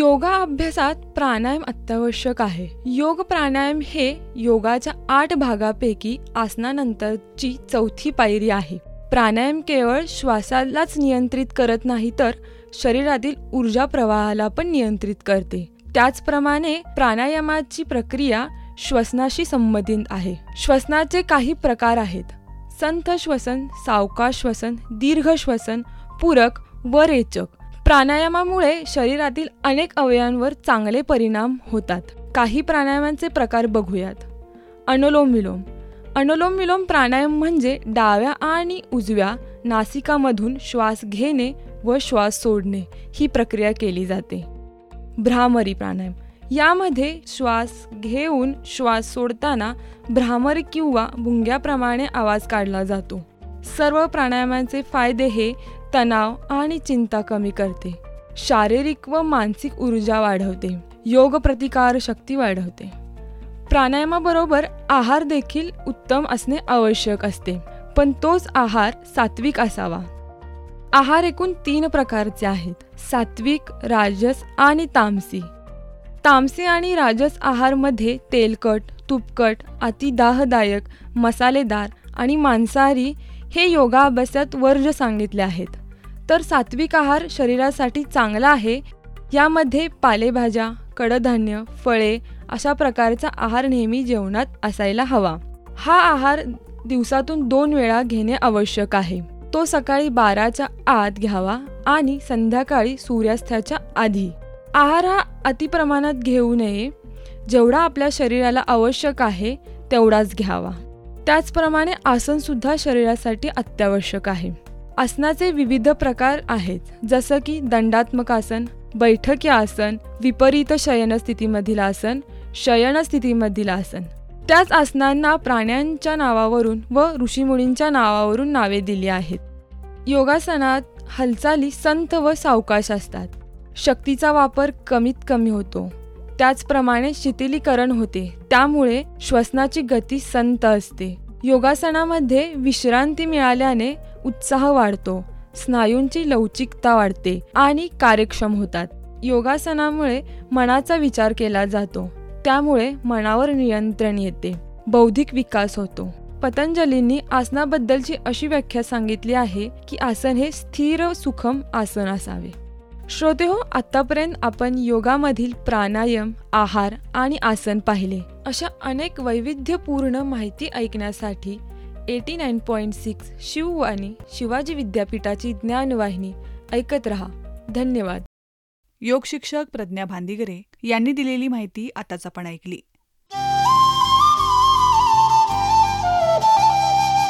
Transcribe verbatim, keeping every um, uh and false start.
योगा अभ्यासात प्राणायाम अत्यावश्यक आहे. योग प्राणायाम हे योगाच्या आठ भागापैकी आसनानंतरची चौथी पायरी आहे. प्राणायाम केवळ श्वासालाच नियंत्रित करत नाही तर शरीरातील ऊर्जा प्रवाहाला पण नियंत्रित करते. त्याचप्रमाणे प्राणायामाची प्रक्रिया श्वसनाशी संबंधित आहे. श्वसनाचे काही प्रकार आहेत: संथ श्वसन, सावकाश श्वसन, दीर्घ श्वसन, पूरक व रेचक. प्राणायामामुळे शरीरातील अनेक अवयवांवर चांगले परिणाम होतात. काही प्राणायामांचे प्रकार बघूयात. अनुलोम विलोम. अनुलोम विलोम प्राणायाम म्हणजे डाव्या आणि उजव्या नासिकामधून श्वास घेणे व श्वास सोडणे ही प्रक्रिया केली जाते. भ्रामरी प्राणायाम. यामध्ये श्वास घेऊन श्वास सोडताना भ्रामरी किंवा भुंग्याप्रमाणे आवाज काढला जातो. सर्व प्राणायामांचे फायदे हे तणाव आणि चिंता कमी करते, शारीरिक व मानसिक ऊर्जा वाढवते, योग प्रतिकार शक्ती वाढवते. प्राणायामाबरोबर आहार देखील उत्तम असणे आवश्यक असते, पण तोच आहार सात्विक असावा. आहार एकूण तीन प्रकारचे आहेत: सात्विक, राजस आणि तामसी. तामसी आणि राजस आहारमध्ये तेलकट, तुपकट, अतिदाहदायक, मसालेदार आणि मांसाहारी हे योगाभ्यासात वर्ज्य सांगितले आहेत. तर सात्विक आहार शरीरासाठी चांगला आहे. यामध्ये पालेभाज्या, कडधान्य, फळे अशा प्रकारचा आहार नेहमी जेवणात असायला हवा. हा आहार दिवसातून दोन वेळा घेणे आवश्यक आहे. तो सकाळी बाराच्या आत घ्यावा आणि संध्याकाळी सूर्यास्ताच्या आधी. आहार हा अतिप्रमाणात घेऊ नये. जेवढा आपल्या शरीराला आवश्यक आहे तेवढाच घ्यावा. त्याचप्रमाणे आसन सुद्धा शरीरासाठी अत्यावश्यक आहे. आसनाचे विविध प्रकार आहेत, जसं की दंडात्मक आसन, बैठकी आसन, विपरीत शयन स्थितीमधील आसन, शयन स्थितीमधील आसन. त्याच आसनांना प्राण्यांच्या नावावरून व ऋषीमुनींच्या नावावरून नावे दिली आहेत. योगासनात हालचाली संथ व सावकाश असतात. शक्तीचा वापर कमीत कमी होतो. त्याचप्रमाणे शिथिलीकरण होते, त्यामुळे श्वसनाची गती संथ असते. योगासनामध्ये विश्रांती मिळाल्याने उत्साह वाढतो, स्नायूंची लवचिकता वाढते आणि कार्यक्षम होतात. योगासनामुळे मनाचा विचार केला जातो, त्यामुळे मनावर नियंत्रण येते, बौद्धिक विकास होतो. पतंजलींनी आसनाबद्दलची अशी व्याख्या सांगितली आहे की आसन हे स्थिर सुखम आसन असावे. श्रोते हो, आतापर्यंत आपण योगामधील प्राणायाम, आहार आणि आसन पाहिले. अशा अनेक वैविध्यपूर्ण माहिती ऐकण्यासाठी eighty nine point six Shivvani Shivaji विद्यापीठाची ज्ञानवाहिनी ऐकत रहा. धन्यवाद. योग शिक्षक प्रज्ञा भांदिगरे यांनी दिलेली माहिती आताच आपण ऐकली.